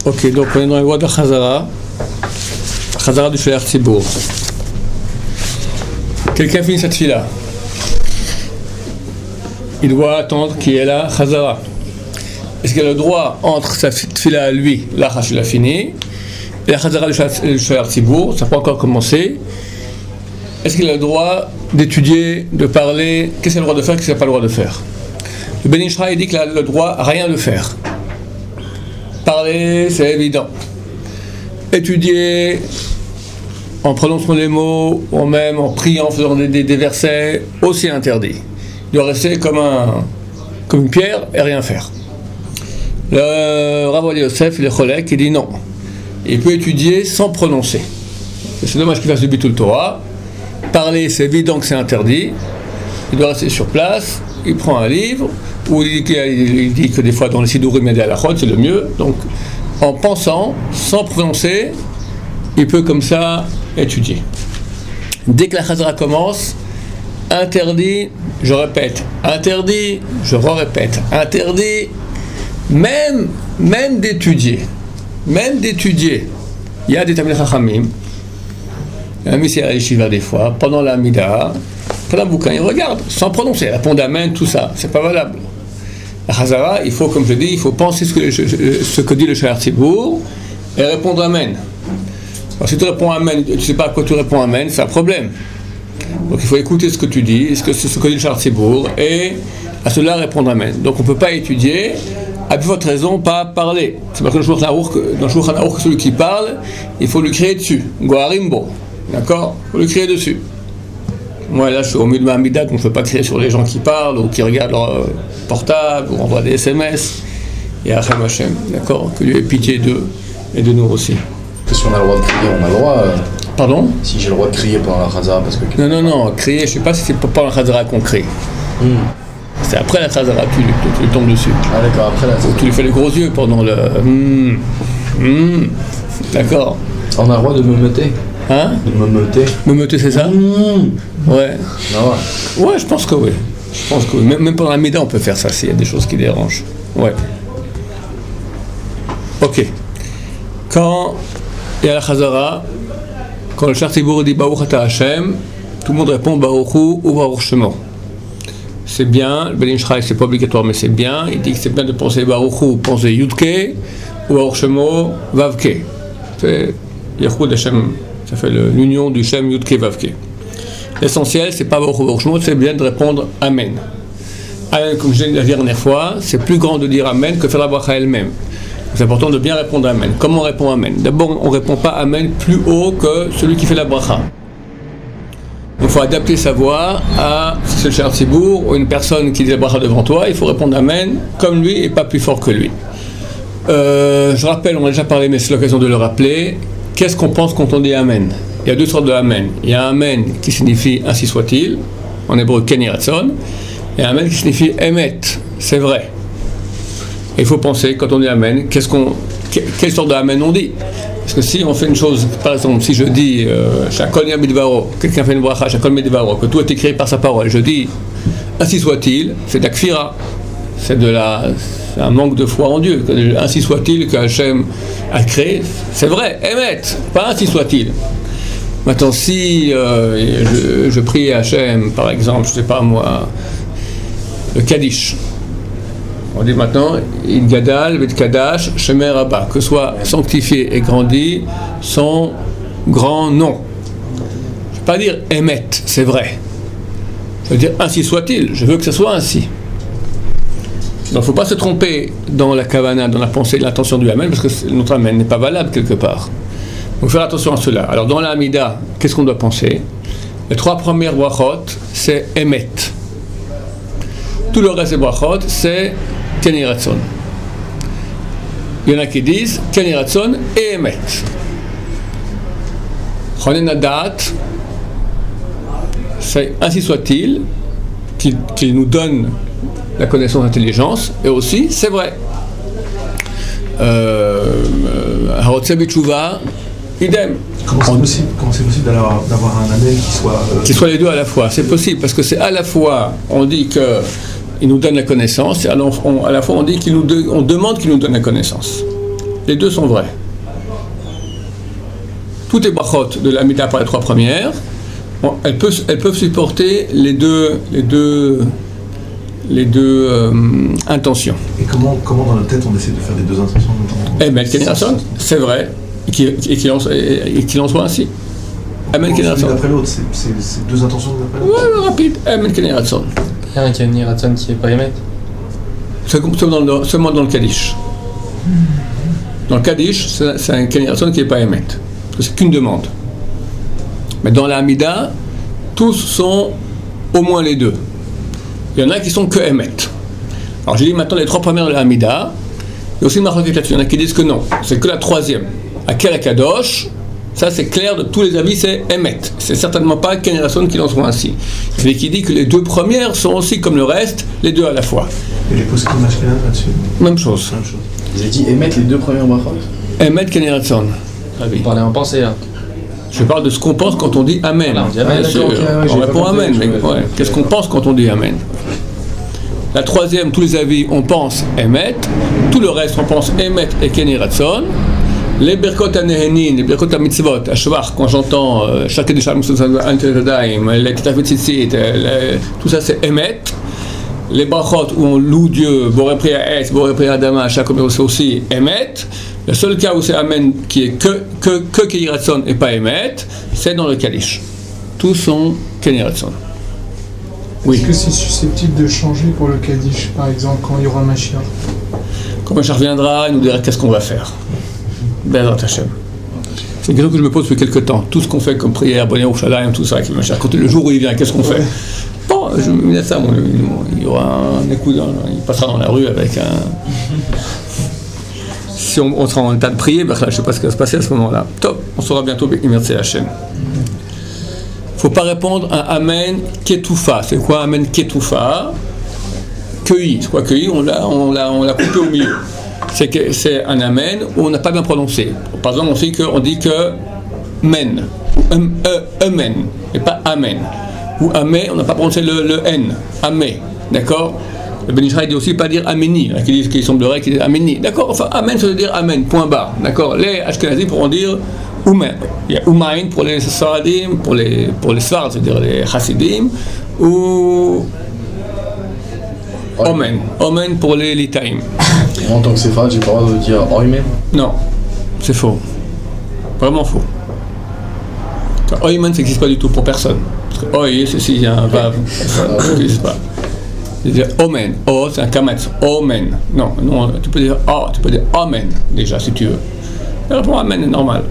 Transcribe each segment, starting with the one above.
Ok, donc on est dans les lois de Chazara du Shaliach Tzibour. Quelqu'un finit cette fila. Il doit attendre qu'il y ait la Chazara. Est-ce qu'il a le droit entre sa fila à lui, là il a fini, et la Chazara du Shaliach Tzibour, ça n'a pas encore commencé. Est-ce qu'il a le droit d'étudier, de parler? Qu'est-ce qu'il a le droit de faire, qu'est-ce qu'il n'a pas le droit de faire? Le Ben Ish Chai dit qu'il a le droit à rien de faire. Parler, c'est évident. Étudier, en prononçant les mots, ou même en priant, en faisant des versets, aussi interdit. Il doit rester comme une pierre et rien faire. Le Rav Ovadia Yosef, il est cholek, il dit non. Il peut étudier sans prononcer. C'est dommage qu'il fasse du Bitul Torah. Parler, c'est évident que c'est interdit. Il doit rester sur place, il prend un livre, ou il dit que des fois dans les Sidurim il y a des halachot, c'est le mieux. Donc, en pensant, sans prononcer, il peut comme ça étudier. Dès que la Chazara commence, interdit, je répète, interdit, je répète, interdit, même d'étudier. Même d'étudier. Il y a des Talmidei Chachamim, un missionnaire à l'Yeshiva des fois, pendant la Mida, pendant un bouquin, il regarde, sans prononcer, il répond Amen, tout ça, c'est pas valable. La Chazara, il faut, comme je dis, il faut penser ce que dit le Shaliach Tzibour et répondre Amen. Alors, si tu réponds Amen, tu ne sais pas à quoi tu réponds Amen, c'est un problème. Donc il faut écouter ce que tu dis, ce que dit le Shaliach Tzibour, et à cela répondre Amen. Donc on ne peut pas étudier, à plus forte raison, pas parler. C'est parce que dans le Shulchan Aruch, celui qui parle, il faut lui crier dessus. Goharimbo. D'accord? Il faut lui crier dessus. Moi là je suis au milieu de ma Hamida, donc je ne peux pas crier sur les gens qui parlent ou qui regardent leur portable ou envoient des SMS. Et Hachem Hashem, d'accord? Que Dieu ait pitié d'eux et de nous aussi. Si on a le droit de crier, on a le droit. Pardon? Si j'ai le droit de crier pendant la Chazara parce que. Non, crier, je ne sais pas si c'est pendant la Chazara qu'on crie. C'est après la Chazara, tu lui tombes dessus. Ah d'accord, après la Chazara. Tu lui fais les gros yeux pendant le. D'accord. On a le droit de me meuter. Hein? De me meuter. Me meuter, c'est ça? Ouais. Non. Ouais, je pense que oui. Même pendant la Mida, on peut faire ça s'il y a des choses qui dérangent. Ouais. Ok. Quand il y a la Chazara, quand le Shaliach Tzibour dit Baruch Ata Hashem, tout le monde répond Baruch Hu ou Baruch Shemo. C'est bien, le Ben Ish Chai, c'est pas obligatoire, mais c'est bien. Il dit que c'est bien de penser Baruch Hu, penser Yudke, ou Baruch Shemo, Vavke. C'est Yachud Hashem, ça fait l'union du Shem Yudke Vavke. L'essentiel, c'est pas Baruch Hu, Baruch Shemo, c'est bien de répondre Amen. Amen, comme je l'ai dit la dernière fois, c'est plus grand de dire Amen que faire la bracha elle-même. C'est important de bien répondre Amen. Comment on répond Amen? D'abord, on ne répond pas Amen plus haut que celui qui fait la bracha. Il faut adapter sa voix à ce Shaliach Tzibour ou une personne qui dit la bracha devant toi. Il faut répondre Amen comme lui et pas plus fort que lui. Je rappelle, on a déjà parlé, mais c'est l'occasion de le rappeler. Qu'est-ce qu'on pense quand on dit Amen? Il y a deux sortes de Amen. Il y a Amen qui signifie ainsi soit-il, en hébreu Ken Yiratzon, et Amen qui signifie Emet, c'est vrai. Et il faut penser, quand on dit Amen, quelle sorte de Amen on dit? Parce que si on fait une chose, par exemple, si je dis Shakol Yamidvaro, quelqu'un fait une bracha, Shakol Midvaro, que tout est écrit par sa parole, je dis ainsi soit-il, c'est d'Akfira, c'est un manque de foi en Dieu. Ainsi soit-il que Hachem a créé, c'est vrai, Emet, pas ainsi soit-il. Maintenant, si je prie à Hachem, par exemple, je ne sais pas moi, le Kaddish. On dit maintenant, Il Gadal, Vet Kadash, Shemer Rabba, que soit sanctifié et grandi son grand nom. Je ne vais pas dire Emet, c'est vrai. Je veux dire ainsi soit-il, je veux que ce soit ainsi. Donc il ne faut pas se tromper dans la kavana, dans la pensée, l'intention du Amen, parce que notre Amen n'est pas valable quelque part. Donc faire attention à cela. Alors dans la Hamida, qu'est-ce qu'on doit penser? Les trois premières brachot, c'est Emet. Tout le reste des brachot, c'est Ken Yiratzon. Il y en a qui disent Ken Yiratzon et Emet. Chonen Hadat, c'est ainsi soit-il qu'il nous donne la connaissance d'intelligence, et aussi c'est vrai. Harotzeh B'tshuva, idem. Comment c'est possible d'avoir un Amen qui soit les deux à la fois? C'est possible parce que c'est à la fois on dit que il nous donne la connaissance, et à la fois on dit on demande qu'il nous donne la connaissance. les deux sont vrais. Toutes les brachot de l'Amida par les trois premières, elles peuvent supporter les deux intentions. Et comment dans notre tête on essaie de faire les deux intentions en même temps? Emet Keneratson, c'est vrai, et qu'il en soit ainsi. Emet Keneratson. L'une après l'autre, c'est deux intentions l'une après l'autre. Ouais, rapide, Emet Keneratson. Il y a un Keneratson qui n'est pas Emet. Seulement dans le Kaddish. Dans le Kaddish, c'est un Keneratson qui n'est pas Emet. Parce que c'est qu'une demande. Mais dans la Hamida, tous sont au moins les deux. Il y en a qui sont que Emet. Alors j'ai dit maintenant les trois premières de la Hamida. Il y a aussi une marque là-dessus. Il y en a qui disent que non, c'est que la troisième. Akel Akadosh, ça c'est clair de tous les avis, c'est Emet. C'est certainement pas Keneratson qui en soit ainsi. Il y en a qui dit que les deux premières sont aussi comme le reste, les deux à la fois. Et les poskim mashkenan là-dessus? Même chose. Vous avez dit émettre les deux premières brachot? Emet Keneratson. Vous parlez en pensée là. Je parle de ce qu'on pense quand on dit Amen. Voilà, on dit Amen. Bien sûr. On répond Amen. Mais ouais. Qu'est-ce qu'on pense quand on dit Amen? La troisième, tous les avis, on pense Emet. Tout le reste, on pense Emet et Keneratson. Les Birkot HaNehenin, les Birkot HaMitzvot, à Shvach, quand j'entends chaque des Shalom Antedadaim, les Ketafet Tzitzit, tout ça c'est Emet. Les brachot où on loue Dieu, Boré Priya Es, Boré Priya Adama, chaque c'est aussi Emet. Le seul cas où c'est Amen qui est que Keneratson et pas Emet, c'est dans le Kaddish. Tous sont Keneratson. Oui. Est-ce que c'est susceptible de changer pour le Kaddish, par exemple, quand il y aura Mashiach? Quand Mashiach reviendra, il nous dira qu'est-ce qu'on va faire. Bezrat Hashem. C'est une question que je me pose depuis quelques temps. Tout ce qu'on fait comme prière, Bonne Yerushalayim, tout ça, avec Mashiach. Quand le jour où il vient, qu'est-ce qu'on fait? Bon, je me mets ça, il y aura un écoute, il passera dans la rue avec un. Si on sera en état de prier, ben, je ne sais pas ce qui va se passer à ce moment-là. Top, on saura bientôt Merci Hashem. Il ne faut pas répondre à Amen Ketoufa. C'est quoi Amen Ketoufa? Cueilli. C'est quoi cueilli? On l'a coupé au milieu. C'est un Amen où on n'a pas bien prononcé. Par exemple, on dit que Men, Amen, et pas Amen. Ou Amé, on n'a pas prononcé le N. Amé, d'accord? Le Ben Israël dit aussi pas dire Améni, qui disent qu'ils semblerait qu'ils disent Améni. D'accord? Enfin, Amen, ça veut dire Amen, point barre. D'accord? Les Ashkenazim pourront dire Oumen. Il y a Oumain pour les Sfaradim, pour les Sfarad, c'est-à-dire les Hasidim, ou Omen. Omen pour les Litaïm. En tant que Séfarad, j'ai pas le droit de dire Oimen? Non, c'est faux. Vraiment faux. Oimen, ça n'existe pas du tout pour personne. Parce que Oi, c'est s'il y a un vav, ça n'existe pas. C'est-à-dire Omen. O, c'est un kametz. Omen. Non, tu peux dire O, tu peux dire Omen, déjà, si tu veux. Mais réponds Amen est normal.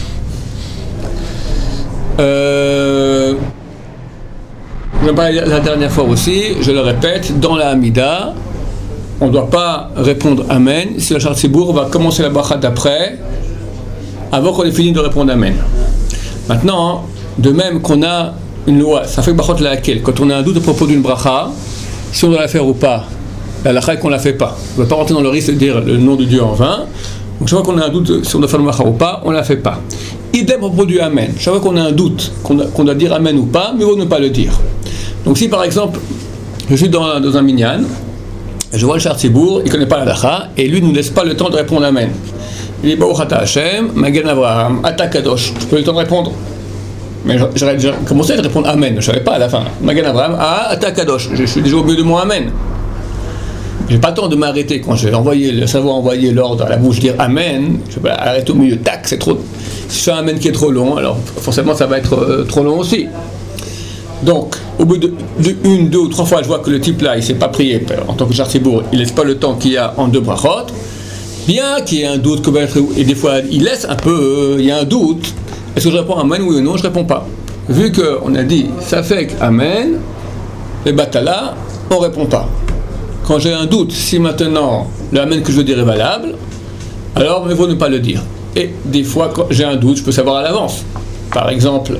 Je parlais la dernière fois aussi, je le répète, dans la Hamida, on ne doit pas répondre Amen si la Shar Tzibour va commencer la bracha d'après, avant qu'on ait fini de répondre Amen. Maintenant, de même qu'on a une loi, ça fait brachot laquelle, quand on a un doute à propos d'une bracha, si on doit la faire ou pas, la lacha qu'on ne la fait pas. On ne va pas rentrer dans le risque de dire le nom de Dieu en vain. Donc chaque fois qu'on a un doute si on doit faire le bracha ou pas, on ne la fait pas. Idem à propos du Amen. Chaque fois qu'on a un doute, qu'on doit dire Amen ou pas, mieux vaut ne pas le dire. Donc si par exemple, je suis dans un minyan, je vois le Shar Tzibour, il ne connaît pas la lacha, et lui ne nous laisse pas le temps de répondre Amen. Il dit Baruch Ata Hashem, Magen Avraham, Ata Kadosh. Je peux le temps de répondre. Mais j'aurais déjà commencé à répondre Amen, je ne savais pas à la fin. Magen Avraham, Ata Kadosh. Je suis déjà au milieu de mon Amen. J'ai pas le temps de m'arrêter quand je vais savoir envoyer l'ordre à la bouche, dire Amen. Je vais arrêter au milieu, tac, c'est trop. Si je fais un Amen qui est trop long, alors forcément ça va être trop long aussi. Donc, au bout de une, deux ou trois fois, je vois que le type là, il ne s'est pas prié en tant que Shar Tzibour, il ne laisse pas le temps qu'il y a en deux brachot. Bien qu'il y ait un doute, et des fois il laisse un peu, il y a un doute. Est-ce que je réponds Amen, oui ou non? Je ne réponds pas. Vu qu'on a dit ça fait Amen, les batala, on ne répond pas. Quand j'ai un doute, si maintenant le Amen que je veux dire est valable, alors il vaut ne pas le dire. Et des fois, quand j'ai un doute, je peux savoir à l'avance. Par exemple,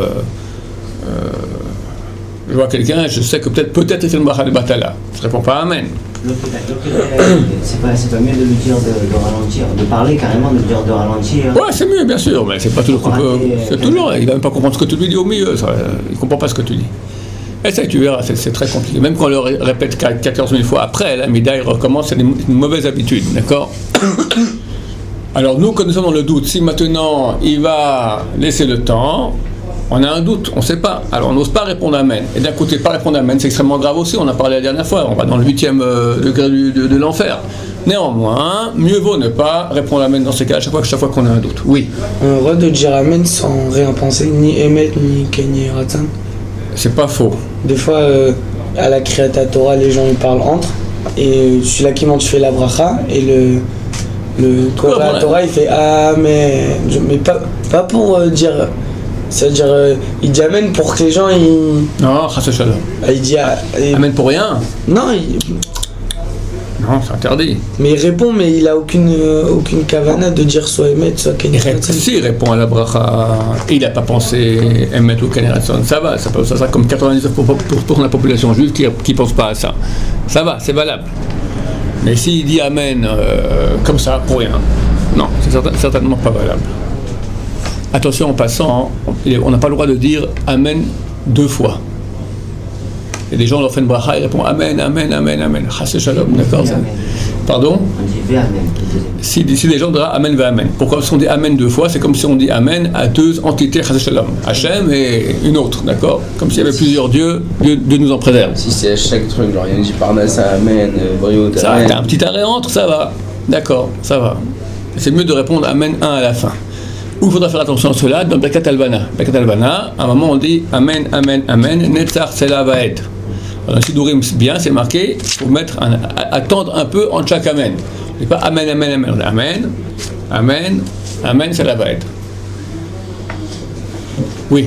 je vois quelqu'un, je sais que peut-être il fait le bracha de batala. Je ne réponds pas Amen. C'est pas mieux de lui dire de ralentir, de parler carrément, de lui dire de ralentir. Ouais, c'est mieux, bien sûr, mais c'est pas toujours qu'on peut. C'est toujours, il va même pas comprendre ce que tu lui dis au milieu, il comprend pas ce que tu dis. Et ça, tu verras, c'est très compliqué. Même quand on le répète 14 000 fois après, la médaille recommence, c'est une mauvaise habitude, d'accord? Alors nous, quand nous sommes dans le doute, si maintenant il va laisser le temps, on a un doute, on ne sait pas. Alors on n'ose pas répondre Amen. Et d'un côté, pas répondre Amen, c'est extrêmement grave aussi, on en a parlé la dernière fois, on va dans le 8e degré de l'enfer. Néanmoins, mieux vaut ne pas répondre Amen dans ces cas, chaque fois qu'on a un doute. Oui. On a le droit de dire Amen sans rien penser, ni émettre, ni Kenny Ratan. C'est pas faux. Des fois, à la Kriyat Torah, les gens ils parlent entre, et celui-là qui monte fait la bracha, et le Torah il fait Amen. Mais pas pour dire. C'est-à-dire, il dit Amen pour que les gens ils. Non, Chas Shalom. Il dit Amen pour rien. Non, non, c'est interdit. Mais il répond, mais il a aucune kavana de dire soit Emet, soit Kenny Ratson. Si il répond à la bracha, il n'a pas pensé Emet ou Kenny Ratson, ça va, ça sera comme 99% de la population juive qui ne pense pas à ça. Ça va, c'est valable. Mais s'il dit Amen comme ça, pour rien, non, c'est certainement pas valable. Attention, en passant, on n'a pas le droit de dire Amen 2 fois. Et des gens leur font une bracha, ils répondent Amen, Amen, Amen, Amen. Chas Shalom, d'accord. Pardon. On dit Ve Amen. Si les gens disent Amen, Ve Amen. Pourquoi si on dit Amen 2 fois, c'est comme si on dit Amen à 2 entités Chas Shalom. Hachem et une autre, d'accord. Comme s'il y avait plusieurs dieux, Dieu nous en préserve. Si c'est à chaque truc, genre il y a une Parnassa, Amen, Briot, Ça, Amen. t'as un petit arrêt entre, ça va. D'accord, ça va. C'est mieux de répondre Amen 1 à la fin. Où il faudra faire attention à cela, dans Birkat Albana. Birkat Albana, à un moment on dit Amen, Amen, Amen, Netzach Sela Vaed. Dans le Sidourim, bien, c'est marqué, il faut attendre un peu entre chaque Amen. C'est pas Amen, Amen, Amen. Amen, Amen, Amen, Sela Vaed. Oui.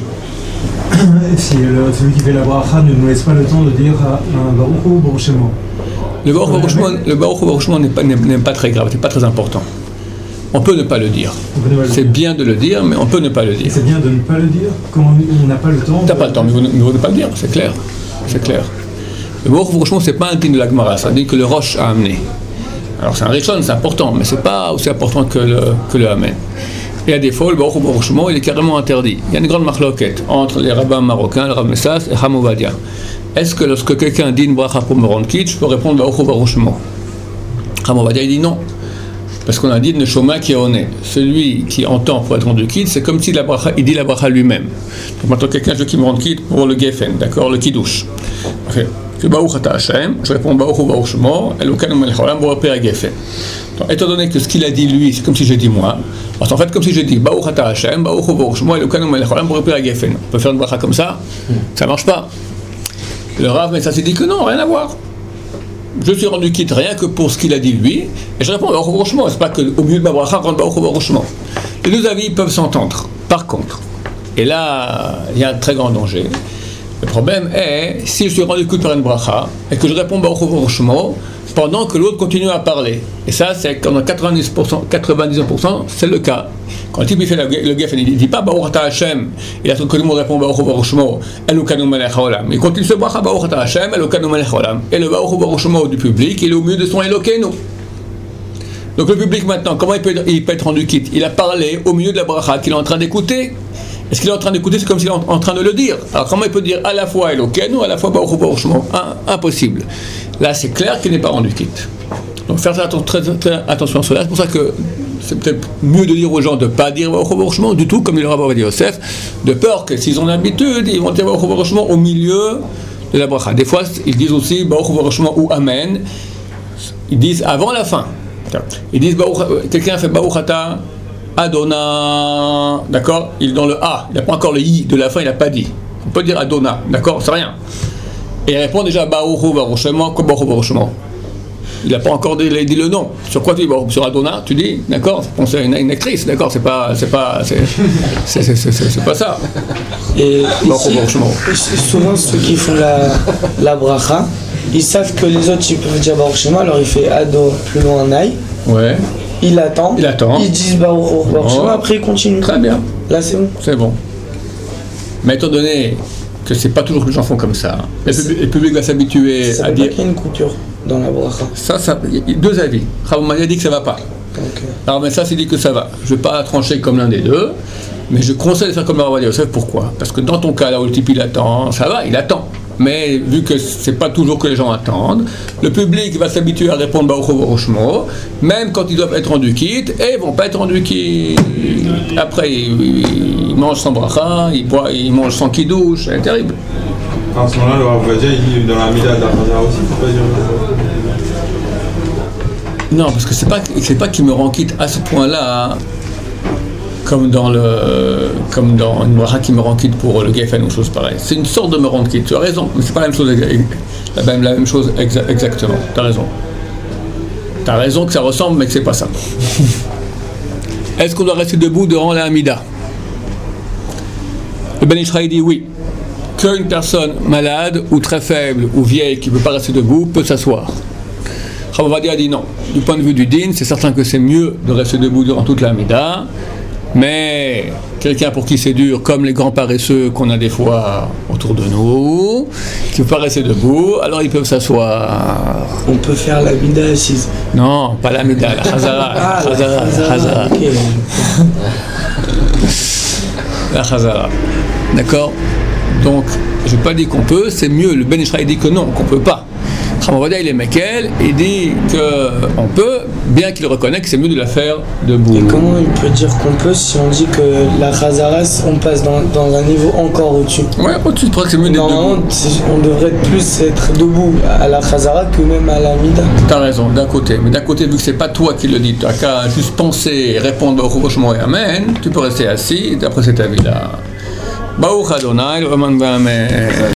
Si celui qui fait la bracha ne nous laisse pas le temps de dire Baruch Hu Baruch Shemo. Le Baruch Hu Baruch Shemo n'est pas très grave, c'est pas très important. On peut ne pas le dire. C'est bien de le dire, mais on peut ne pas le dire. C'est bien de ne pas le dire quand on n'a pas le temps. T'as pas le temps, mais vous ne pas le dire, c'est clair. C'est clair. Le Baruch Hu Baruch Shemo, c'est pas un digne de la Gemara, ça dit que le Rosh a amené. Alors c'est un Rishon, c'est important, mais c'est pas aussi important que le Amen. Et à défaut, le Baruch Hu Baruch Shemo, il est carrément interdit. Il y a une grande marloquette entre les rabbins marocains, le Rav Messas et Chacham Ovadia. Est-ce que lorsque quelqu'un dit une bracha pour me rendre quitte, je peux répondre Baruch Hu Baruch Shemo? Chacham Ovadia, il dit non. Parce qu'on a dit Neshoma qui est honnête. Celui qui entend pour être rendu quitte, c'est comme si il dit la bracha lui-même. Donc maintenant, quelqu'un veut qu'il me rende quitte pour le Geffen, d'accord, le Kiddush. Okay. Que Baruch Ata Hashem, je réponds Baruch Hu Baruch Shemo, Elokanu Melech Haolam, Borei Pei HaGeffen. Donc, étant donné que ce qu'il a dit lui, c'est comme si j'ai dit moi, parce qu'en fait, comme si j'ai dit Baruch Ata Hashem, Baruch Hu Baruch Shemo, Elokanu Melech Haolam, Borei Pei HaGeffen. On peut faire une bracha comme ça, ça marche pas. Le Rav, mais ça s'est dit que non, rien à voir. Je suis rendu quitte rien que pour ce qu'il a dit lui, et je réponds Baruch Hu Baruch Shemo. C'est pas qu'au milieu de ma bracha, rentre Baruch Hu Baruch Shemo. Les deux avis peuvent s'entendre. Par contre, et là, il y a un très grand danger. Le problème est, si je suis rendu quitte par une bracha, et que je réponds Baruch Hu Baruch Shemo, pendant que l'autre continue à parler. Et ça, c'est quand dans 99%, c'est le cas. Quand le type il fait le Geffen, il ne dit pas Baruch Ata Hashem, et là tout le monde répond Baruch Hu Baruch Shemo, Elokanu Melech Haolam. Il continue ce bracha Baruch Ata Hashem, Elokanu Melech Haolam. Et le Baruch Hu Baruch Shemo du public, il est au milieu de son Elokenu. Donc le public maintenant, comment il peut être rendu quitte? Il a parlé au milieu de la bracha qu'il est en train d'écouter. Est-ce qu'il est en train d'écouter? C'est comme s'il est en train de le dire. Alors comment il peut dire à la fois Elokenu, à la fois Baruch Hu Baruch Shemo? Impossible. Là c'est clair qu'il n'est pas rendu quitte. Donc faire très attention à cela. C'est pour ça que c'est peut-être mieux de dire aux gens de ne pas dire Baruch Hu Baruch Shemo du tout, comme dit le Rav Ovadia Yosef, de peur que s'ils ont l'habitude, ils vont dire Baruch Hu Baruch Shemo au milieu de la bracha. Des fois, ils disent aussi Baruch Hu Baruch Shemo ou Amen. Ils disent avant la fin. Ils disent quelqu'un fait Baruch Ata Adona, d'accord? Il est dans le A, il n'a pas encore le I de la fin, il n'a pas dit. On peut dire Adona, d'accord? C'est rien. Et il répond déjà Baruch Hu Baruch Shemo, comme Baruch Hu Baruch Shemo. Il n'a pas encore dit le nom. Sur quoi tu dis? Sur Adona, tu dis, d'accord? C'est une actrice, d'accord? C'est pas ça. Et ici, souvent ceux qui font la bracha, ils savent que les autres ils peuvent dire Baruch Shemo, alors il fait Ado plus loin Naï. Ouais. Il attend. Ils disent Baruch Shemo, après il continue. Très bien. Là c'est bon. C'est bon. Mais étant donné que c'est pas toujours que les gens font comme ça, le public va s'habituer à dire. Il y a une couture dans la bracha. Ça, il y a deux avis. Rav dit que ça va pas. Okay. Alors mais ça, c'est dit que ça va. Je ne vais pas trancher comme l'un des deux, mais je conseille de faire comme Rav Yosef. Pourquoi? Parce que dans ton cas, là où le type il attend, ça va, il attend. mais vu que c'est pas toujours que les gens attendent, le public va s'habituer à répondre Baruch Hu Baruch Shmo, même quand ils doivent être rendus quittes, et ils vont pas être rendus quittes. Après, ils mangent sans bracha, ils mangent sans kiddush, c'est terrible. À ce moment-là, le Rav Ovadia, il dit dans la Mida de la Chazara aussi, il faut pas dire. Non, parce que c'est pas qu'il me rend quitte à ce point-là, hein, comme dans une bracha qui me rend quitte pour le Geffen ou chose pareille. C'est une sorte de me rendre quitte. Tu as raison, mais c'est pas la même chose, la même chose exactement. T'as raison que ça ressemble, mais que c'est pas ça. Est-ce qu'on doit rester debout durant la Hamida? Le Ben Ishraï dit oui. Qu'une personne malade ou très faible ou vieille qui ne peut pas rester debout peut s'asseoir. Rav Ovadia a dit non. Du point de vue du din, c'est certain que c'est mieux de rester debout durant toute la Hamida, mais quelqu'un pour qui c'est dur, comme les grands paresseux qu'on a des fois autour de nous, qui ne peut pas rester debout, alors ils peuvent s'asseoir. On peut faire la Hamida assise. Non, pas la Hamida, la Chazara. Chazara. Okay. La Chazara. D'accord? Donc, je n'ai pas dit qu'on peut, c'est mieux. Le Ben Ishraï dit que non, qu'on ne peut pas. Rav Ovadia, il est Mekel, il dit qu'on peut, bien qu'il reconnaît que c'est mieux de la faire debout. Et comment il peut dire qu'on peut si on dit que la Chazaras, on passe dans un niveau encore au-dessus? Ouais, au-dessus, je crois que c'est mieux d'être normalement, debout. On devrait plus être debout à la Chazara que même à la Mida. T'as raison, d'un côté. Mais d'un côté, vu que c'est pas toi qui le dis, tu n'as qu'à juste penser et répondre au Rochement et Amen, tu peux rester assis, d'après cette avis-là. Baruch Adonai, Amen.